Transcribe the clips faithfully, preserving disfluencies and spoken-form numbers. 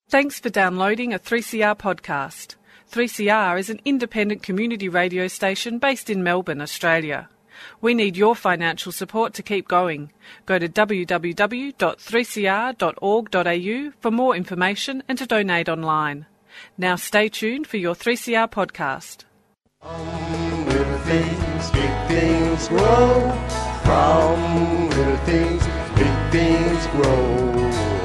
Thanks for downloading a three C R podcast. three C R is an independent community radio station based in Melbourne, Australia. We need your financial support to keep going. Go to w w w dot three c r dot org dot a u for more information and to donate online. Now stay tuned for your three C R podcast. From little things, big things grow. From little things, big things grow.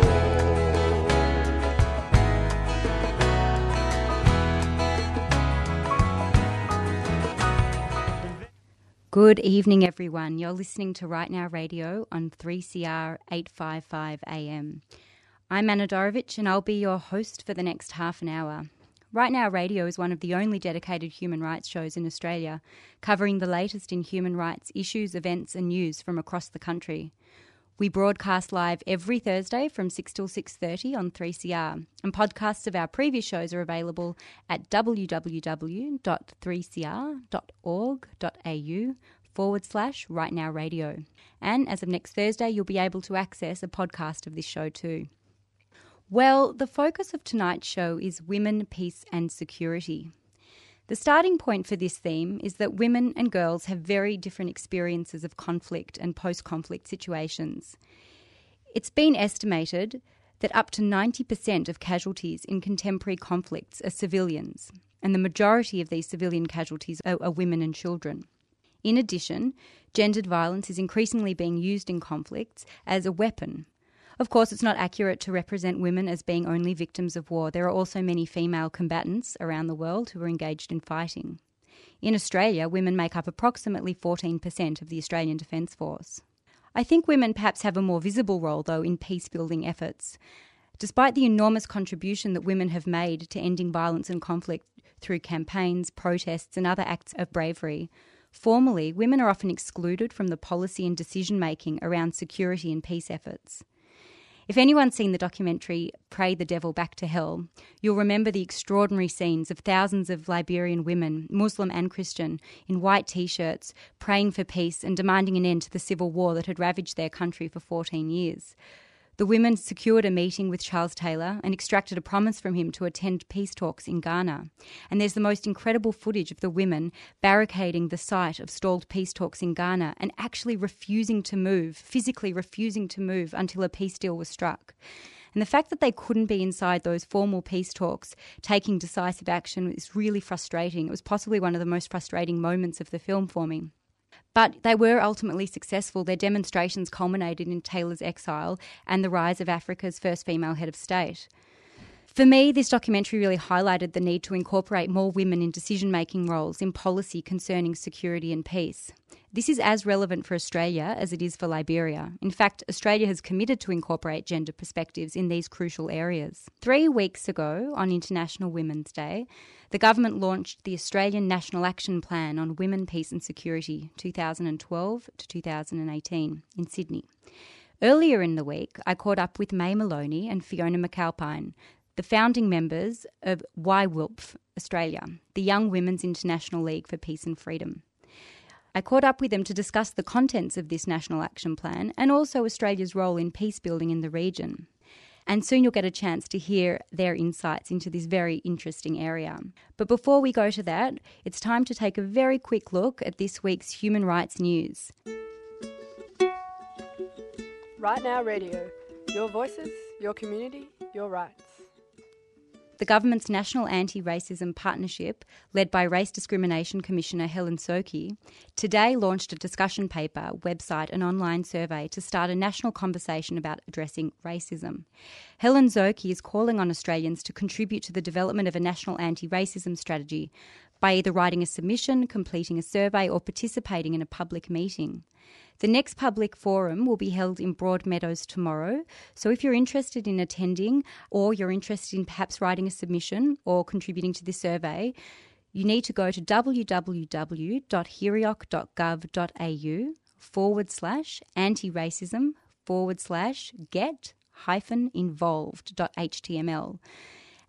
Good evening, everyone. You're listening to Right Now Radio on three C R eight fifty-five A M. I'm Anna Dorovich and I'll be your host for the next half an hour. Right Now Radio is one of the only dedicated human rights shows in Australia, covering the latest in human rights issues, events and news from across the country. We broadcast live every Thursday from six till six thirty on three C R, and podcasts of our previous shows are available at w w w dot three c r dot org dot a u forward slash Right Now Radio. And as of next Thursday, you'll be able to access a podcast of this show too. Well, the focus of tonight's show is women, peace and security. The starting point for this theme is that women and girls have very different experiences of conflict and post-conflict situations. It's been estimated that up to ninety percent of casualties in contemporary conflicts are civilians, and the majority of these civilian casualties are, are women and children. In addition, gendered violence is increasingly being used in conflicts as a weapon. Of course, it's not accurate to represent women as being only victims of war. There are also many female combatants around the world who are engaged in fighting. In Australia, women make up approximately fourteen percent of the Australian Defence Force. I think women perhaps have a more visible role, though, in peace-building efforts. Despite the enormous contribution that women have made to ending violence and conflict through campaigns, protests and other acts of bravery, formally, women are often excluded from the policy and decision-making around security and peace efforts. If anyone's seen the documentary Pray the Devil Back to Hell, you'll remember the extraordinary scenes of thousands of Liberian women, Muslim and Christian, in white T-shirts, praying for peace and demanding an end to the civil war that had ravaged their country for fourteen years. The women secured a meeting with Charles Taylor and extracted a promise from him to attend peace talks in Ghana. And there's the most incredible footage of the women barricading the site of stalled peace talks in Ghana and actually refusing to move, physically refusing to move until a peace deal was struck. And the fact that they couldn't be inside those formal peace talks, taking decisive action, is really frustrating. It was possibly one of the most frustrating moments of the film for me. But they were ultimately successful. Their demonstrations culminated in Taylor's exile and the rise of Africa's first female head of state. For me, this documentary really highlighted the need to incorporate more women in decision-making roles in policy concerning security and peace. This is as relevant for Australia as it is for Liberia. In fact, Australia has committed to incorporate gender perspectives in these crucial areas. Three weeks ago, on International Women's Day, the government launched the Australian National Action Plan on Women, Peace and Security two thousand twelve to two thousand eighteen in Sydney. Earlier in the week, I caught up with May Maloney and Fiona McAlpine, the founding members of Y W I L F Australia, the Young Women's International League for Peace and Freedom. I caught up with them to discuss the contents of this National Action Plan and also Australia's role in peace building in the region. And soon you'll get a chance to hear their insights into this very interesting area. But before we go to that, it's time to take a very quick look at this week's human rights news. Right Now Radio, your voices, your community, your rights. The government's National Anti-Racism Partnership, led by Race Discrimination Commissioner Helen Sokey, today launched a discussion paper, website and online survey to start a national conversation about addressing racism. Helen Sokey is calling on Australians to contribute to the development of a national anti-racism strategy by either writing a submission, completing a survey or participating in a public meeting. The next public forum will be held in Broadmeadows tomorrow, so if you're interested in attending or you're interested in perhaps writing a submission or contributing to this survey, you need to go to w w w dot hirioc dot gov dot a u forward slash anti-racism forward slash get hyphen involved dot h t m l.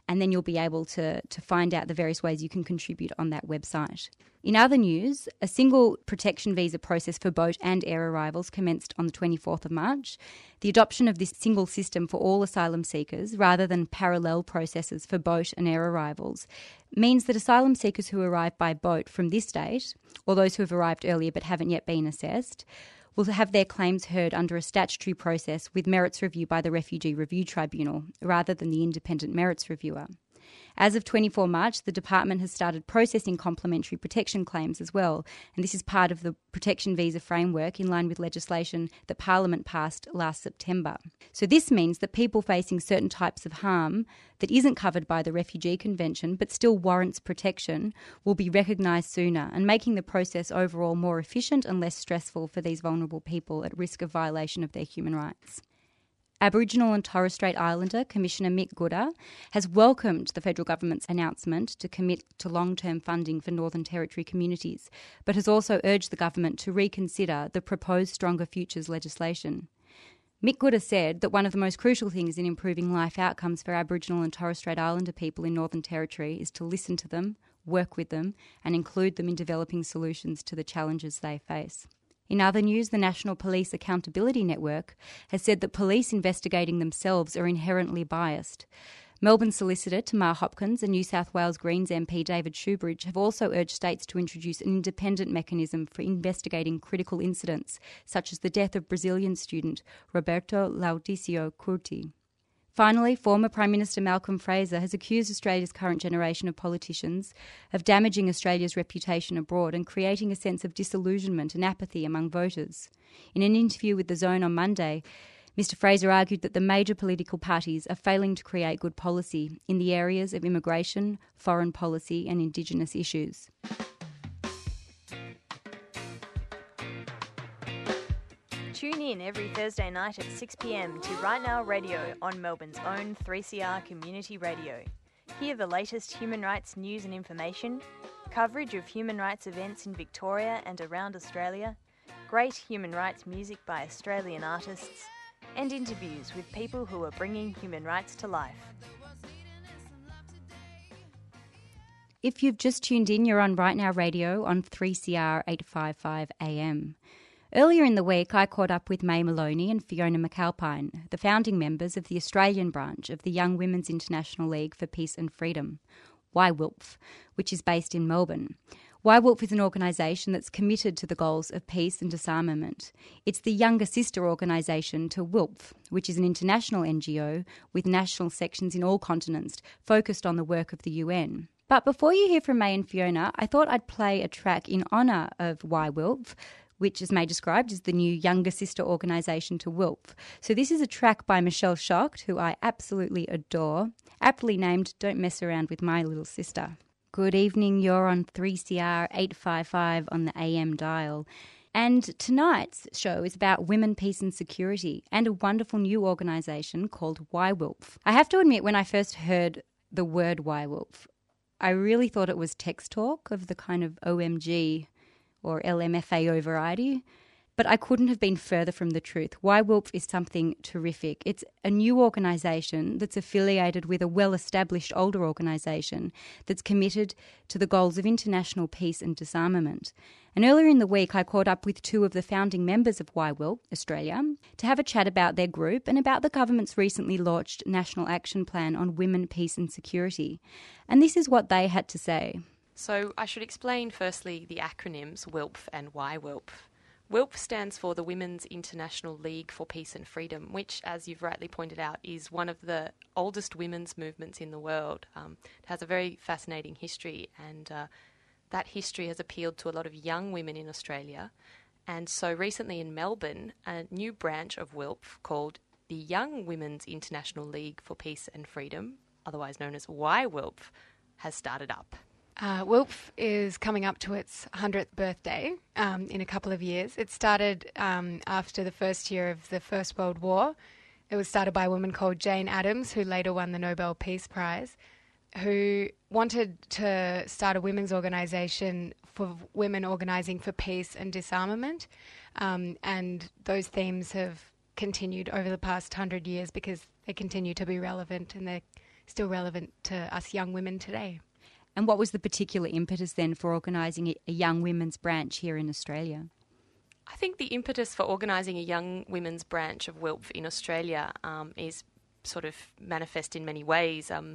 and then you'll be able to, to find out the various ways you can contribute on that website. In other news, a single protection visa process for boat and air arrivals commenced on the twenty-fourth of March. The adoption of this single system for all asylum seekers, rather than parallel processes for boat and air arrivals, means that asylum seekers who arrive by boat from this date, or those who have arrived earlier but haven't yet been assessed, will have their claims heard under a statutory process with merits review by the Refugee Review Tribunal, rather than the independent merits reviewer. As of the twenty-fourth of March, the department has started processing complementary protection claims as well, and this is part of the protection visa framework in line with legislation that Parliament passed last September. So this means that people facing certain types of harm that isn't covered by the Refugee Convention but still warrants protection will be recognised sooner, and making the process overall more efficient and less stressful for these vulnerable people at risk of violation of their human rights. Aboriginal and Torres Strait Islander Commissioner Mick Gooda has welcomed the federal government's announcement to commit to long-term funding for Northern Territory communities, but has also urged the government to reconsider the proposed Stronger Futures legislation. Mick Gooda said that one of the most crucial things in improving life outcomes for Aboriginal and Torres Strait Islander people in Northern Territory is to listen to them, work with them, and include them in developing solutions to the challenges they face. In other news, the National Police Accountability Network has said that police investigating themselves are inherently biased. Melbourne Solicitor Tamar Hopkins and New South Wales Greens M P David Shoebridge have also urged states to introduce an independent mechanism for investigating critical incidents, such as the death of Brazilian student Roberto Laudicio Curti. Finally, former Prime Minister Malcolm Fraser has accused Australia's current generation of politicians of damaging Australia's reputation abroad and creating a sense of disillusionment and apathy among voters. In an interview with The Zone on Monday, Mr Fraser argued that the major political parties are failing to create good policy in the areas of immigration, foreign policy and Indigenous issues. Tune in every Thursday night at six p m to Right Now Radio on Melbourne's own three C R Community Radio. Hear the latest human rights news and information, coverage of human rights events in Victoria and around Australia, great human rights music by Australian artists, and interviews with people who are bringing human rights to life. If you've just tuned in, you're on Right Now Radio on three C R eight fifty-five A M. Earlier in the week, I caught up with May Maloney and Fiona McAlpine, the founding members of the Australian branch of the Young Women's International League for Peace and Freedom, Y WILPF, which is based in Melbourne. Y WILPF is an organisation that's committed to the goals of peace and disarmament. It's the younger sister organisation to WILPF, which is an international N G O with national sections in all continents focused on the work of the U N. But before you hear from May and Fiona, I thought I'd play a track in honour of Y WILPF, which, as May described, is the new younger sister organisation to WILPF. So this is a track by Michelle Schacht, who I absolutely adore, aptly named Don't Mess Around With My Little Sister. Good evening, you're on three C R eight fifty-five on the A M dial. And tonight's show is about women, peace and security and a wonderful new organisation called Y WILPF. I have to admit, when I first heard the word Y WILPF, I really thought it was text talk of the kind of O M G or L M F A O variety, but I couldn't have been further from the truth. Y WILPF is something terrific. It's a new organisation that's affiliated with a well-established older organisation that's committed to the goals of international peace and disarmament. And earlier in the week, I caught up with two of the founding members of Y WILPF Australia to have a chat about their group and about the government's recently launched National Action Plan on Women, Peace and Security. And this is what they had to say. So I should explain firstly the acronyms WILPF and Y WILPF. WILPF stands for the Women's International League for Peace and Freedom, which, as you've rightly pointed out, is one of the oldest women's movements in the world. Um, it has a very fascinating history, and uh, that history has appealed to a lot of young women in Australia. And so recently in Melbourne, a new branch of WILPF called the Young Women's International League for Peace and Freedom, otherwise known as Y WILPF, has started up. Uh, WILPF is coming up to its one hundredth birthday um, in a couple of years. It started um, after the first year of the First World War. It was started by a woman called Jane Addams, who later won the Nobel Peace Prize, who wanted to start a women's organisation for women organising for peace and disarmament. Um, and those themes have continued over the past one hundred years because they continue to be relevant and they're still relevant to us young women today. And what was the particular impetus then for organising a young women's branch here in Australia? I think the impetus for organising a young women's branch of W I L P in Australia um, is sort of manifest in many ways. Um,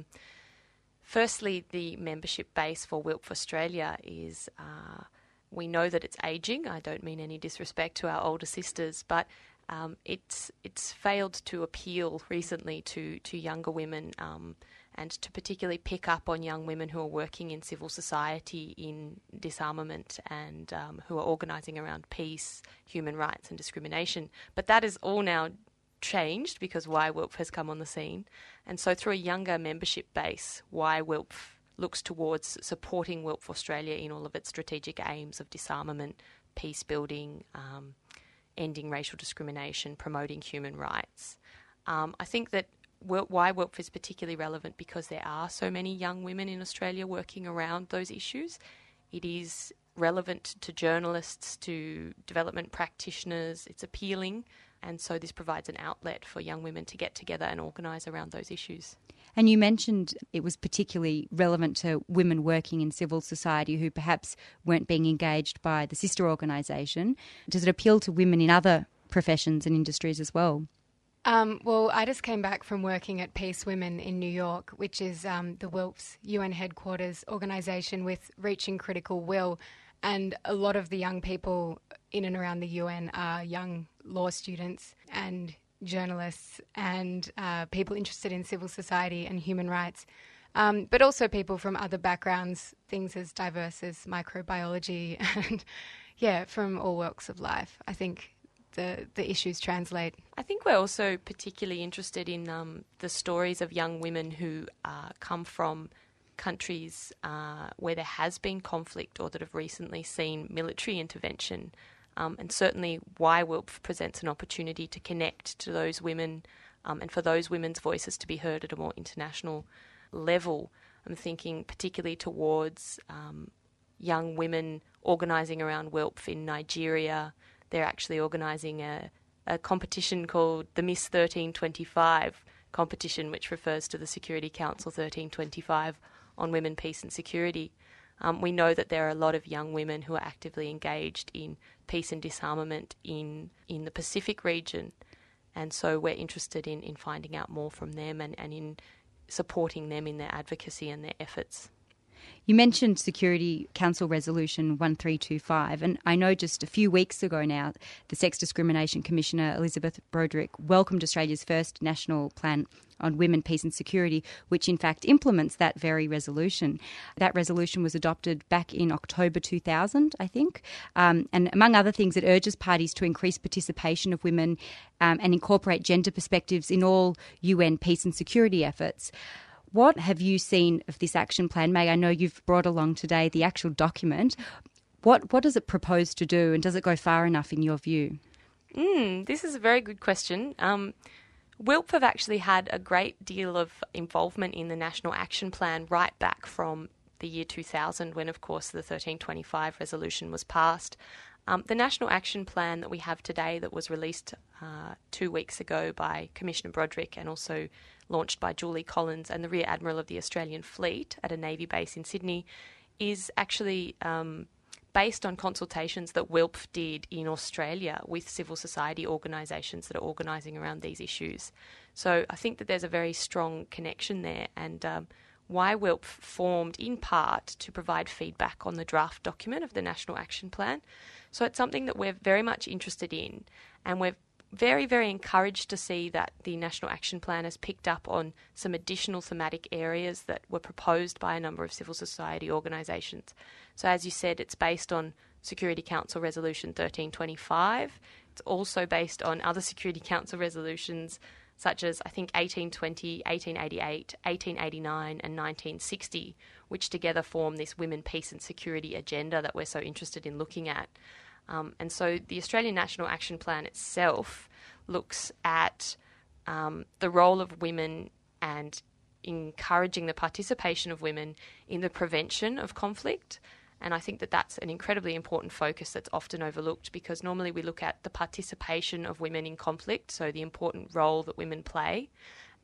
firstly, the membership base for W I L P Australia is, uh, we know that it's ageing. I don't mean any disrespect to our older sisters, but um, it's it's failed to appeal recently to, to younger women um, and to particularly pick up on young women who are working in civil society in disarmament and um, who are organising around peace, human rights and discrimination. But that is all now changed because Y W I L P has come on the scene. And so through a younger membership base, Y W I L P looks towards supporting W I L P Australia in all of its strategic aims of disarmament, peace building, um, ending racial discrimination, promoting human rights. Um, I think that why W I L P is particularly relevant because there are so many young women in Australia working around those issues. It is relevant to journalists, to development practitioners. It's appealing, and so this provides an outlet for young women to get together and organise around those issues. And you mentioned it was particularly relevant to women working in civil society who perhaps weren't being engaged by the sister organisation. Does it appeal to women in other professions and industries as well? Um, well, I just came back from working at Peace Women in New York, which is um, the W I L P's U N headquarters organisation with Reaching Critical Will. And a lot of the young people in and around the U N are young law students and journalists and uh, people interested in civil society and human rights, um, but also people from other backgrounds, things as diverse as microbiology and, yeah, from all walks of life. I think the, the issues translate. I think we're also particularly interested in um, the stories of young women who uh, come from countries uh, where there has been conflict or that have recently seen military intervention. Um, and certainly Y W I L P presents an opportunity to connect to those women um, and for those women's voices to be heard at a more international level. I'm thinking particularly towards um, young women organising around W I L P in Nigeria. They're actually organising a, a competition called the Miss thirteen twenty-five competition, which refers to the Security Council thirteen twenty-five on women, peace and security. Um, we know that there are a lot of young women who are actively engaged in peace and disarmament in, in the Pacific region, and so we're interested in, in finding out more from them and, and in supporting them in their advocacy and their efforts. You mentioned Security Council Resolution one three two five, and I know just a few weeks ago now, the Sex Discrimination Commissioner Elizabeth Broderick welcomed Australia's first national plan on women, peace and security, which in fact implements that very resolution. That resolution was adopted back in October two thousand, I think, um, and among other things, it urges parties to increase participation of women um, and incorporate gender perspectives in all U N peace and security efforts. What have you seen of this action plan, May? I know you've brought along today the actual document. What what does it propose to do, and does it go far enough in your view? Mm, this is a very good question. Um, W I L P have actually had a great deal of involvement in the National Action Plan right back from the year two thousand, when, of course, the thirteen twenty-five resolution was passed. Um, the National Action Plan that we have today, that was released uh, two weeks ago by Commissioner Broderick and also launched by Julie Collins and the Rear Admiral of the Australian Fleet at a Navy base in Sydney, is actually um, based on consultations that W I L P did in Australia with civil society organisations that are organising around these issues. So I think that there's a very strong connection there, and um, Y W I L P formed in part to provide feedback on the draft document of the National Action Plan. So it's something that we're very much interested in, and we're very, very encouraged to see that the National Action Plan has picked up on some additional thematic areas that were proposed by a number of civil society organisations. So as you said, it's based on Security Council Resolution thirteen twenty-five. It's also based on other Security Council resolutions such as, I think, eighteen twenty, eighteen eighty-eight, eighteen eighty-nine and nineteen sixty, which together form this women, peace and security agenda that we're so interested in looking at. Um, and so the Australian National Action Plan itself looks at um, the role of women and encouraging the participation of women in the prevention of conflict. And I think that that's an incredibly important focus that's often overlooked, because normally we look at the participation of women in conflict, so the important role that women play,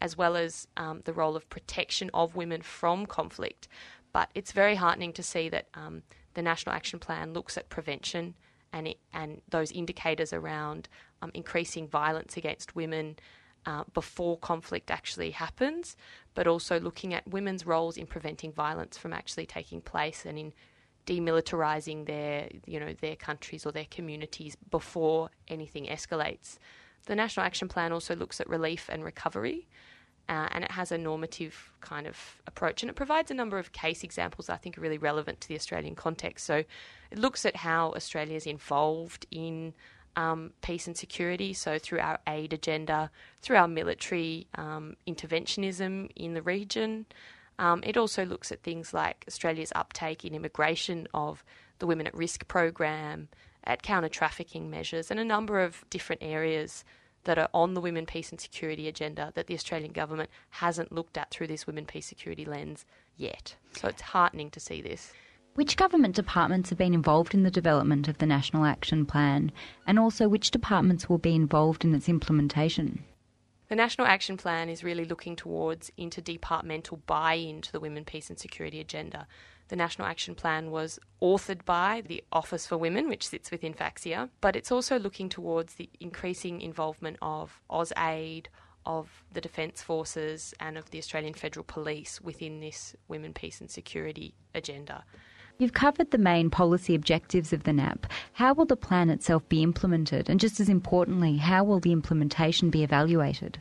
as well as um, the role of protection of women from conflict. But it's very heartening to see that um, the National Action Plan looks at prevention and it, and those indicators around um, increasing violence against women uh, before conflict actually happens, but also looking at women's roles in preventing violence from actually taking place and in demilitarising their, you know, their countries or their communities before anything escalates. The National Action Plan also looks at relief and recovery, uh, and it has a normative kind of approach, and it provides a number of case examples that I think are really relevant to the Australian context. So it looks at how Australia is involved in um, peace and security, so through our aid agenda, through our military um, interventionism in the region. Um, it also looks at things like Australia's uptake in immigration of the Women at Risk program, at counter-trafficking measures, and a number of different areas that are on the women, peace and security agenda that the Australian government hasn't looked at through this women, peace, security lens yet. So it's heartening to see this. Which government departments have been involved in the development of the National Action Plan, and also which departments will be involved in its implementation? The National Action Plan is really looking towards interdepartmental buy-in to the women, peace and security agenda. The National Action Plan was authored by the Office for Women, which sits within FACSIA, but it's also looking towards the increasing involvement of AusAid, of the Defence Forces and of the Australian Federal Police within this women, peace and security agenda. You've covered the main policy objectives of the N A P. How will the plan itself be implemented? And just as importantly, how will the implementation be evaluated?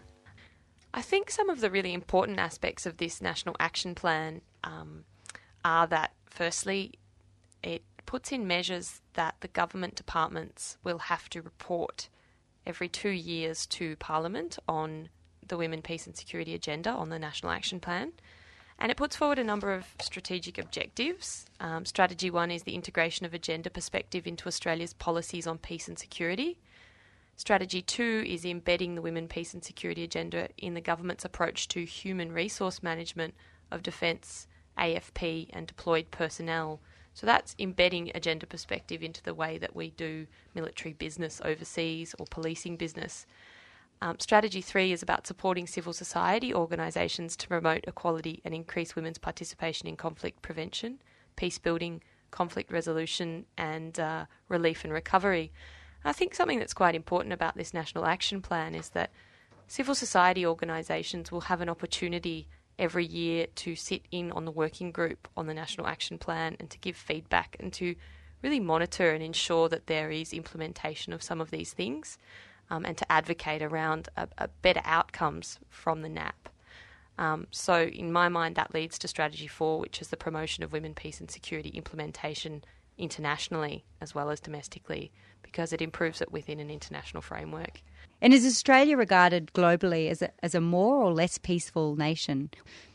I think some of the really important aspects of this National Action Plan um, are that, firstly, it puts in measures that the government departments will have to report every two years to Parliament on the Women, Peace and Security agenda, on the National Action Plan. And it puts forward a number of strategic objectives. Um, strategy one is the integration of a gender perspective into Australia's policies on peace and security. Strategy two is embedding the Women, Peace and Security agenda in the government's approach to human resource management of defence, A F P and deployed personnel. So that's embedding a gender perspective into the way that we do military business overseas or policing business. Um, strategy three is about supporting civil society organisations to promote equality and increase women's participation in conflict prevention, peace building, conflict resolution and uh, relief and recovery. I think something that's quite important about this National Action Plan is that civil society organisations will have an opportunity every year to sit in on the working group on the National Action Plan and to give feedback and to really monitor and ensure that there is implementation of some of these things. Um, and to advocate around a, a better outcomes from the N A P. Um, so in my mind, that leads to strategy four, which is the promotion of women, peace and security implementation internationally as well as domestically, because it improves it within an international framework. And is Australia regarded globally as a, as a more or less peaceful nation?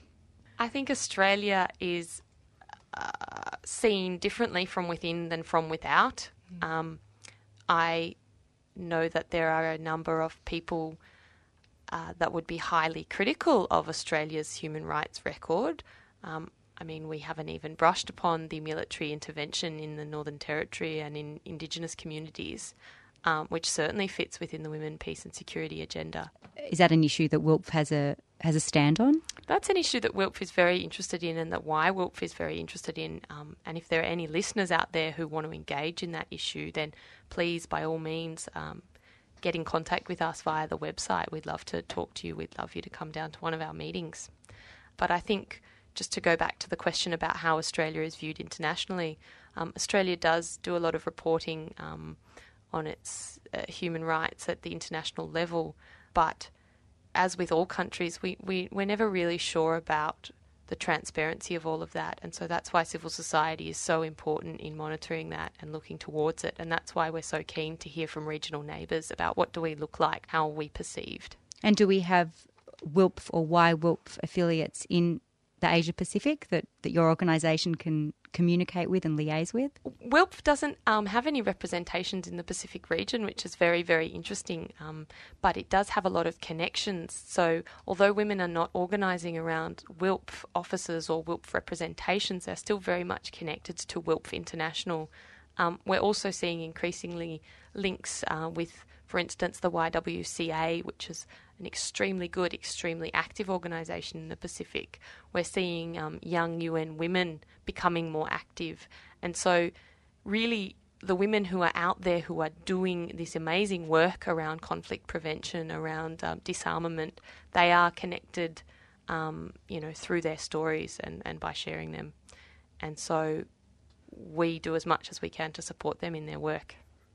I think Australia is uh, seen differently from within than from without. Mm. Um, I know that there are a number of people uh, that would be highly critical of Australia's human rights record. Um, I mean, we haven't even brushed upon the military intervention in the Northern Territory and in Indigenous communities, um, which certainly fits within the Women, Peace and Security agenda. Is that an issue that W I L P has a has a stand on? That's an issue that W I L P is very interested in and that Y W I L P is very interested in. Um, and if there are any listeners out there who want to engage in that issue, then please, by all means, um, get in contact with us via the website. We'd love to talk to you. We'd love you to come down to one of our meetings. But I think just to go back to the question about how Australia is viewed internationally, um, Australia does do a lot of reporting um, on its uh, human rights at the international level, but as with all countries, we, we, we're never really sure about the transparency of all of that. And so that's why civil society is so important in monitoring that and looking towards it. And that's why we're so keen to hear from regional neighbours about what do we look like, how are we perceived. And do we have W I L P or Y W I L P affiliates in the Asia Pacific that, that your organisation can communicate with and liaise with? W I L P doesn't um, have any representations in the Pacific region, which is very, very interesting, um, but it does have a lot of connections. So although women are not organising around W I L P offices or W I L P representations, they're still very much connected to W I L P International. Um, we're also seeing increasingly links uh, with, for instance, the Y W C A, which is an extremely good, extremely active organisation in the Pacific. We're seeing um, young U N women becoming more active. And so really the women who are out there who are doing this amazing work around conflict prevention, around um, disarmament, they are connected, um, you know, through their stories and, and by sharing them. And so we do as much as we can to support them in their work.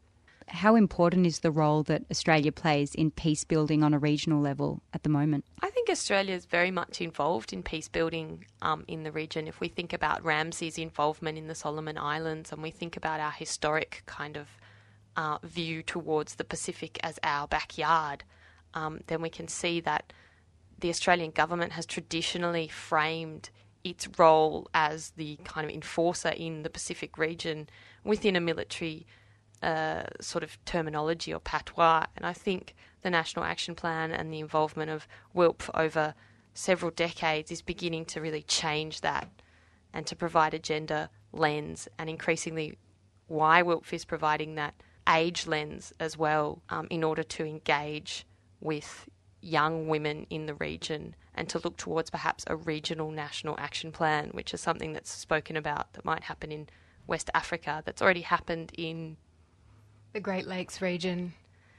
How important is the role that Australia plays in peace building on a regional level at the moment? I think Australia is very much involved in peace building um, in the region. If we think about Ramsay's involvement in the Solomon Islands and we think about our historic kind of uh, view towards the Pacific as our backyard, um, then we can see that the Australian government has traditionally framed its role as the kind of enforcer in the Pacific region within a military Uh, sort of terminology or patois. And I think the National Action Plan and the involvement of W I L P over several decades is beginning to really change that and to provide a gender lens, and increasingly why W I L P is providing that age lens as well, um, in order to engage with young women in the region and to look towards perhaps a regional national action plan, which is something that's spoken about that might happen in West Africa, that's already happened in the Great Lakes region.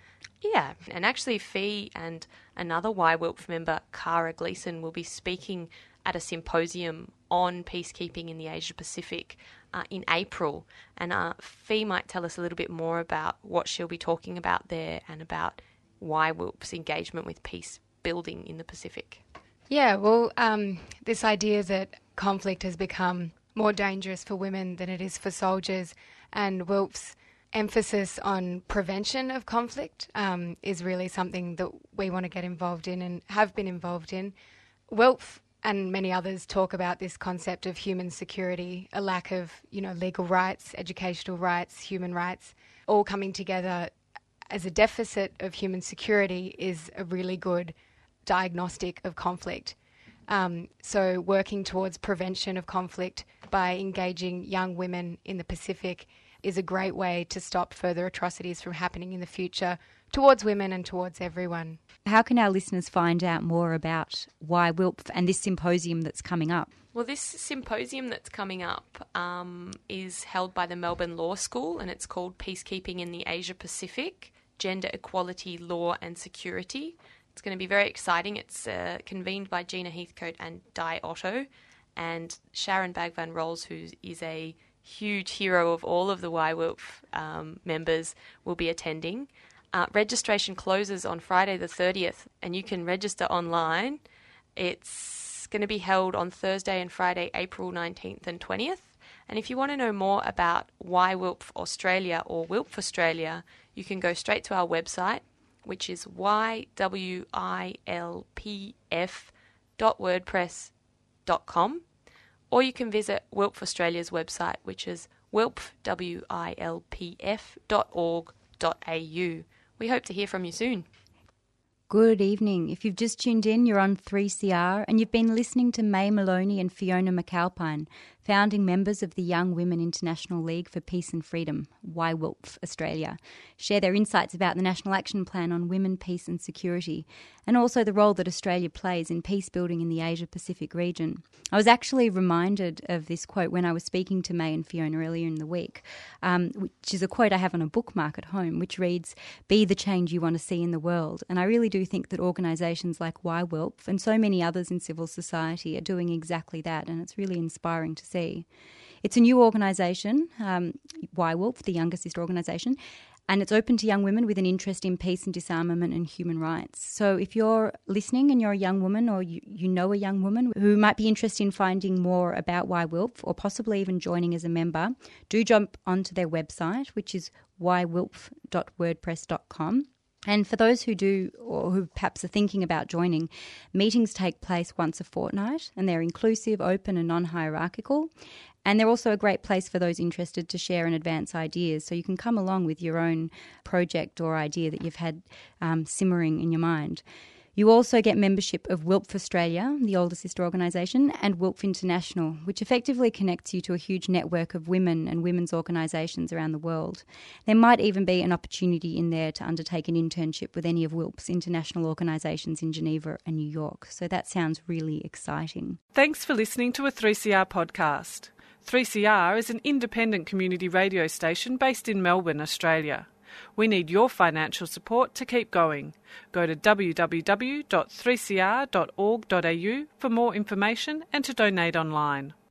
Yeah, and actually Fee and another Y W I L P member, Cara Gleeson, will be speaking at a symposium on peacekeeping in the Asia Pacific uh, in April. And uh, Fee might tell us a little bit more about what she'll be talking about there and about Y W I L P's engagement with peace building in the Pacific. Yeah, well, um, this idea that conflict has become more dangerous for women than it is for soldiers, and W I L P's emphasis on prevention of conflict um, is really something that we want to get involved in and have been involved in. W I L P and many others talk about this concept of human security, a lack of, you know, legal rights, educational rights, human rights, all coming together as a deficit of human security is a really good diagnostic of conflict. Um, so working towards prevention of conflict by engaging young women in the Pacific is a great way to stop further atrocities from happening in the future towards women and towards everyone. How can our listeners find out more about Y W I L P and this symposium that's coming up? Well, this symposium that's coming up um, is held by the Melbourne Law School, and it's called Peacekeeping in the Asia Pacific, Gender Equality, Law and Security. It's going to be very exciting. It's uh, convened by Gina Heathcote and Di Otto, and Sharon Bagvan Rolls, who is a huge hero of all of the Y W I L P um, members, will be attending. Uh, registration closes on Friday the thirtieth, and you can register online. It's going to be held on Thursday and Friday, April nineteenth and twentieth. And if you want to know more about Y W I L P Australia or W I L P Australia, you can go straight to our website, which is y w i l p f dot wordpress dot com. Or you can visit W I L P Australia's website, which is wilp, W I L P F dot org dot a u. We hope to hear from you soon. Good evening. If you've just tuned in, you're on three C R and you've been listening to May Maloney and Fiona McAlpine, founding members of the Young Women International League for Peace and Freedom, Y W I L P Australia, share their insights about the National Action Plan on Women, Peace and Security, and also the role that Australia plays in peace building in the Asia Pacific region. I was actually reminded of this quote when I was speaking to May and Fiona earlier in the week, um, which is a quote I have on a bookmark at home, which reads, "Be the change you want to see in the world." And I really do think that organisations like Y W I L P and so many others in civil society are doing exactly that, and it's really inspiring to see. It's a new organisation, um, Y W I L P, the Younger Sister organisation, and it's open to young women with an interest in peace and disarmament and human rights. So if you're listening and you're a young woman, or you, you know a young woman who might be interested in finding more about Y W I L P or possibly even joining as a member, do jump onto their website, which is y w i l p dot wordpress dot com. And for those who do, or who perhaps are thinking about joining, meetings take place once a fortnight, and they're inclusive, open and non-hierarchical. And they're also a great place for those interested to share and advance ideas. So you can come along with your own project or idea that you've had um, simmering in your mind. You also get membership of W I L P Australia, the older sister organisation, and W I L P International, which effectively connects you to a huge network of women and women's organisations around the world. There might even be an opportunity in there to undertake an internship with any of W I L P's international organisations in Geneva and New York. So that sounds really exciting. Thanks for listening to a three C R podcast. three C R is an independent community radio station based in Melbourne, Australia. We need your financial support to keep going. Go to w w w dot three c r dot org dot a u for more information and to donate online.